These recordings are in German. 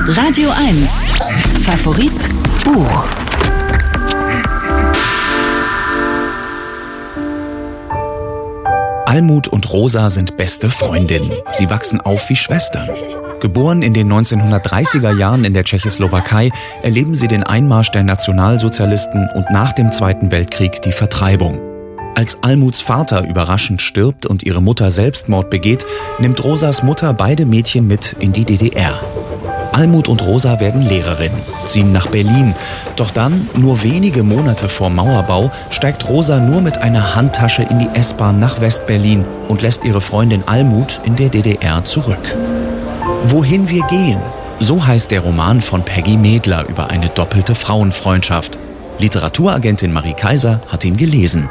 Radio 1. Favorit Buch. Almut und Rosa sind beste Freundinnen. Sie wachsen auf wie Schwestern. Geboren in den 1930er Jahren in der Tschechoslowakei, erleben sie den Einmarsch der Nationalsozialisten und nach dem Zweiten Weltkrieg die Vertreibung. Als Almuts Vater überraschend stirbt und ihre Mutter Selbstmord begeht, nimmt Rosas Mutter beide Mädchen mit in die DDR. Almut und Rosa werden Lehrerinnen, ziehen nach Berlin. Doch dann, nur wenige Monate vor Mauerbau, steigt Rosa nur mit einer Handtasche in die S-Bahn nach West-Berlin und lässt ihre Freundin Almut in der DDR zurück. Wohin wir gehen? So heißt der Roman von Peggy Medler über eine doppelte Frauenfreundschaft. Literaturagentin Marie Kaiser hat ihn gelesen.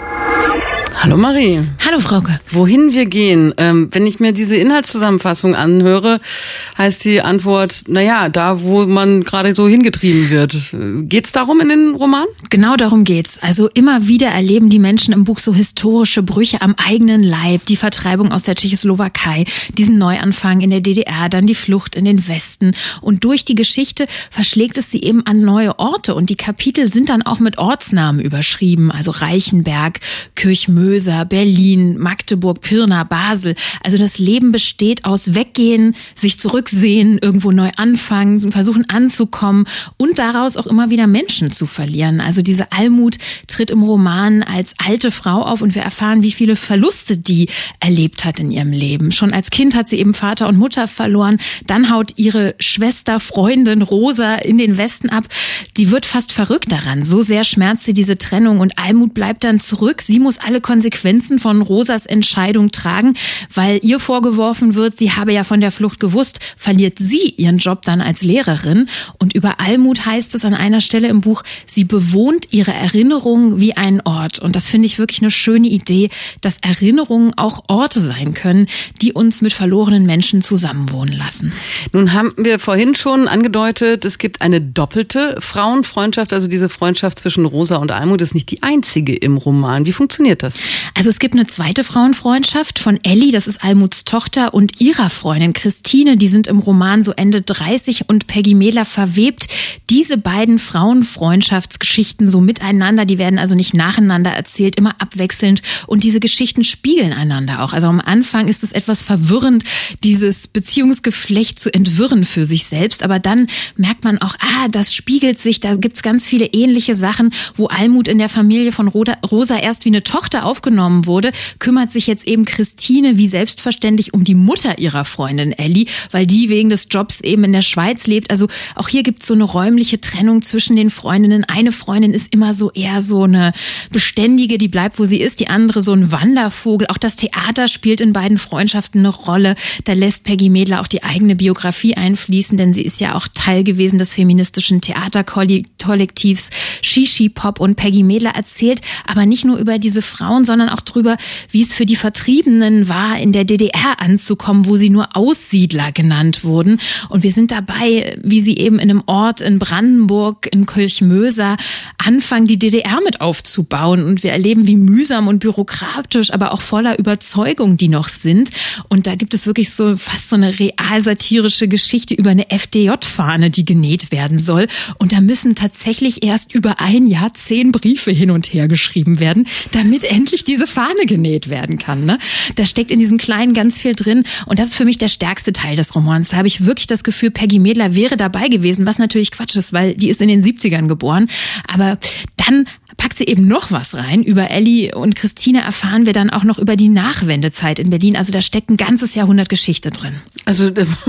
Hallo Marie. Hallo Frauke. Wohin wir gehen? Wenn ich mir diese Inhaltszusammenfassung anhöre, heißt die Antwort, da wo man gerade so hingetrieben wird. Geht's darum in den Roman? Genau darum geht's. Also immer wieder erleben die Menschen im Buch so historische Brüche am eigenen Leib. Die Vertreibung aus der Tschechoslowakei, diesen Neuanfang in der DDR, dann die Flucht in den Westen. Und durch die Geschichte verschlägt es sie eben an neue Orte. Und die Kapitel sind dann auch mit Ortsnamen überschrieben. Also Reichenberg, Kirchmöser, Berlin, Magdeburg, Pirna, Basel. Also das Leben besteht aus Weggehen, sich zurücksehen, irgendwo neu anfangen, versuchen anzukommen und daraus auch immer wieder Menschen zu verlieren. Also diese Almut tritt im Roman als alte Frau auf und wir erfahren, wie viele Verluste die erlebt hat in ihrem Leben. Schon als Kind hat sie eben Vater und Mutter verloren. Dann haut ihre Schwester, Freundin Rosa in den Westen ab. Die wird fast verrückt daran. So sehr schmerzt sie diese Trennung und Almut bleibt dann zurück. Sie muss alle Konsequenzen von Rosas Entscheidung tragen, weil ihr vorgeworfen wird, sie habe ja von der Flucht gewusst, verliert sie ihren Job dann als Lehrerin. Und über Almut heißt es an einer Stelle im Buch, sie bewohnt ihre Erinnerungen wie einen Ort. Und das finde ich wirklich eine schöne Idee, dass Erinnerungen auch Orte sein können, die uns mit verlorenen Menschen zusammenwohnen lassen. Nun haben wir vorhin schon angedeutet, es gibt eine doppelte Frauenfreundschaft, also diese Freundschaft zwischen Rosa und Almut ist nicht die einzige im Roman. Wie funktioniert das? Also es gibt eine zweite Frauenfreundschaft von Elli, das ist Almuts Tochter, und ihrer Freundin Christine, die sind im Roman so Ende 30 und Peggy Medler verwebt diese beiden Frauenfreundschaftsgeschichten so miteinander, die werden also nicht nacheinander erzählt, immer abwechselnd und diese Geschichten spiegeln einander auch. Also am Anfang ist es etwas verwirrend, dieses Beziehungsgeflecht zu entwirren für sich selbst, aber dann merkt man auch, das spiegelt sich, da gibt's ganz viele ähnliche Sachen, wo Almut in der Familie von Rosa erst wie eine Tochter aufgenommen wurde, kümmert sich jetzt eben Christine wie selbstverständlich um die Mutter ihrer Freundin Elli, weil die wegen des Jobs eben in der Schweiz lebt. Also auch hier gibt es so eine räumliche Trennung zwischen den Freundinnen. Eine Freundin ist immer so eher so eine Beständige, die bleibt, wo sie ist, die andere so ein Wandervogel. Auch das Theater spielt in beiden Freundschaften eine Rolle. Da lässt Peggy Medler auch die eigene Biografie einfließen, denn sie ist ja auch Teil gewesen des feministischen Theaterkollektivs Shishi Pop, und Peggy Medler erzählt aber nicht nur über diese Frauen, sondern auch darüber, wie es für die Vertriebenen war, in der DDR anzukommen, wo sie nur Aussiedler genannt wurden. Und wir sind dabei, wie sie eben in einem Ort in Brandenburg, in Kirchmöser, anfangen, die DDR mit aufzubauen. Und wir erleben, wie mühsam und bürokratisch, aber auch voller Überzeugung die noch sind. Und da gibt es wirklich so fast so eine realsatirische Geschichte über eine FDJ-Fahne, die genäht werden soll. Und da müssen tatsächlich erst über ein Jahr 10 Briefe hin und her geschrieben werden, damit endlich diese Fahne genäht werden kann. Ne? Da steckt in diesem Kleinen ganz viel drin und das ist für mich der stärkste Teil des Romans. Da habe ich wirklich das Gefühl, Peggy Medler wäre dabei gewesen, was natürlich Quatsch ist, weil die ist in den 70ern geboren. Aber dann packt sie eben noch was rein. Über Elli und Christine erfahren wir dann auch noch über die Nachwendezeit in Berlin. Also da steckt ein ganzes Jahrhundert Geschichte drin. Also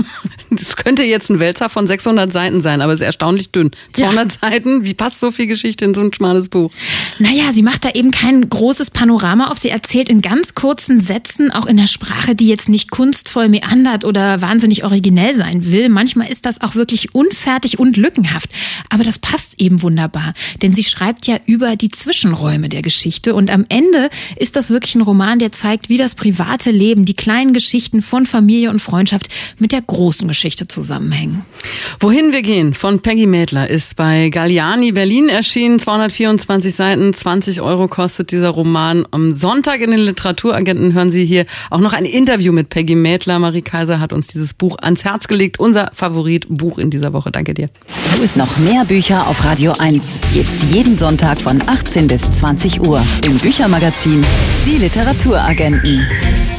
das könnte jetzt ein Wälzer von 600 Seiten sein, aber es ist erstaunlich dünn. 200 Seiten, wie passt so viel Geschichte in so ein schmales Buch? Naja, sie macht da eben kein großes Panorama auf. Sie erzählt in ganz kurzen Sätzen, auch in der Sprache, die jetzt nicht kunstvoll meandert oder wahnsinnig originell sein will. Manchmal ist das auch wirklich unfertig und lückenhaft. Aber das passt eben wunderbar, denn sie schreibt ja über über die Zwischenräume der Geschichte. Und am Ende ist das wirklich ein Roman, der zeigt, wie das private Leben, die kleinen Geschichten von Familie und Freundschaft mit der großen Geschichte zusammenhängen. Wohin wir gehen von Peggy Mädler ist bei Galliani Berlin erschienen. 224 Seiten, 20 € kostet dieser Roman. Am Sonntag in den Literaturagenten hören Sie hier auch noch ein Interview mit Peggy Mädler. Marie Kaiser hat uns dieses Buch ans Herz gelegt. Unser Favoritbuch in dieser Woche. Danke dir. So ist noch mehr Bücher auf Radio 1. Gibt's jeden Sonntag von 18 bis 20 Uhr im Büchermagazin Die Literaturagenten.